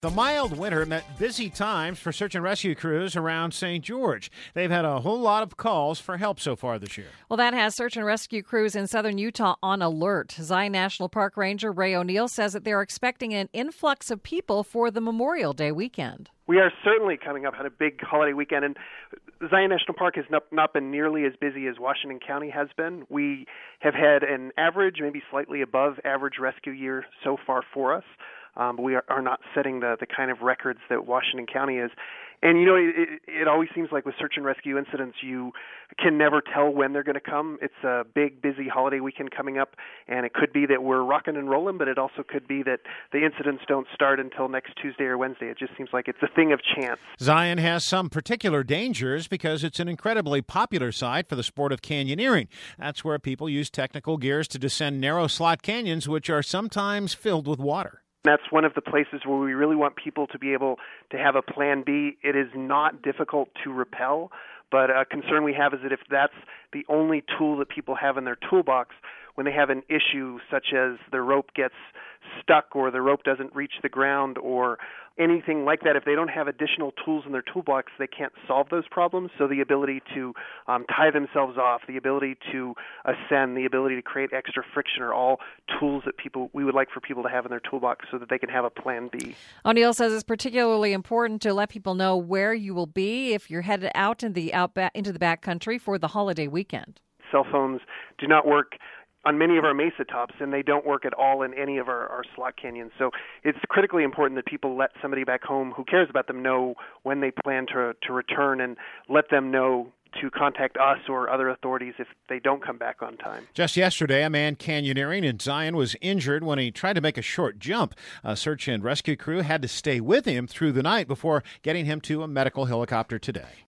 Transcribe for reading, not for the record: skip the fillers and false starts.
The mild winter meant busy times for search and rescue crews around St. George. They've had a whole lot of calls for help so far this year. Well, that has search and rescue crews in southern Utah on alert. Zion National Park Ranger Ray O'Neill says that they're expecting an influx of people for the Memorial Day weekend. We are certainly coming up on a big holiday weekend, and Zion National Park has not been nearly as busy as Washington County has been. We have had an average, maybe slightly above average rescue year so far for us. But we are not setting the kind of records that Washington County is. And, you know, it always seems like with search and rescue incidents, you can never tell when they're going to come. It's a big, busy holiday weekend coming up, and it could be that we're rocking and rolling, but it also could be that the incidents don't start until next Tuesday or Wednesday. It just seems like it's a thing of chance. Zion has some particular dangers because it's an incredibly popular site for the sport of canyoneering. That's where people use technical gears to descend narrow slot canyons, which are sometimes filled with water. That's one of the places where we really want people to be able to have a plan B. It is not difficult to rappel, but a concern we have is that if that's the only tool that people have in their toolbox, when they have an issue such as the rope gets stuck or the rope doesn't reach the ground or anything like that, if they don't have additional tools in their toolbox, they can't solve those problems. So the ability to tie themselves off, the ability to ascend, the ability to create extra friction are all tools that we would like for people to have in their toolbox so that they can have a plan B. O'Neill says it's particularly important to let people know where you will be if you're headed out into the backcountry for the holiday weekend. Cell phones do not work on many of our mesa tops, and they don't work at all in any of our slot canyons. So it's critically important that people let somebody back home who cares about them know when they plan to return, and let them know to contact us or other authorities if they don't come back on time. Just yesterday, a man canyoneering in Zion was injured when he tried to make a short jump. A search and rescue crew had to stay with him through the night before getting him to a medical helicopter today.